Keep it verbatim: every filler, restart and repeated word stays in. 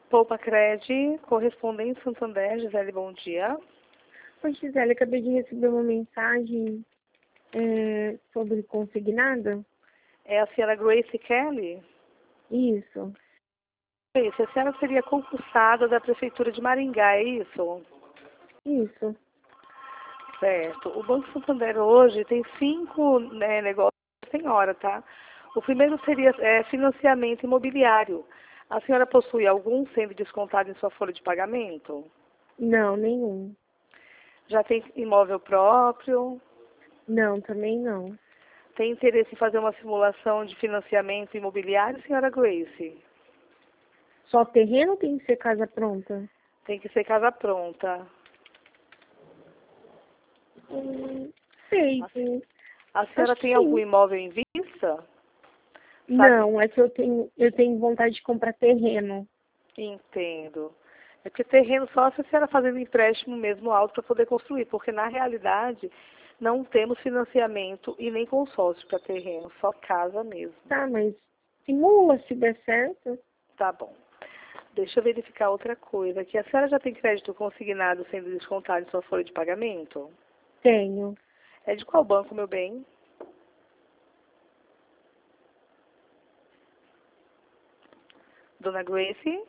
Poupa Cred, correspondente Santander, Gisele, bom dia. Oi, Gisele, acabei de receber uma mensagem é, sobre consignada. É a senhora Grace Kelly? Isso, Grace, a senhora seria concursada da Prefeitura de Maringá, é isso? isso. Certo. O Banco Santander hoje tem cinco né, negócios por senhora, tá? O primeiro seria é, financiamento imobiliário. A senhora possui algum sendo descontado em sua folha de pagamento? Não, nenhum. Já tem imóvel próprio? Não, também não. Tem interesse em fazer uma simulação de financiamento imobiliário, senhora Grace? Só terreno tem que ser casa pronta? Tem que ser casa pronta. Hum, sei, sim. A senhora Acho que tem algum sim. imóvel em vista? Sabe? Não, é que eu tenho, eu tenho vontade de comprar terreno. Entendo. É porque terreno só se a senhora fazendo empréstimo mesmo alto para poder construir, porque na realidade não temos financiamento e nem consórcio para terreno, só casa mesmo. Tá, mas simula se der certo. Tá bom. Deixa eu verificar outra coisa aqui. A senhora já tem crédito consignado sendo descontado em sua folha de pagamento? Tenho. É de qual banco, meu bem? Dona Grace?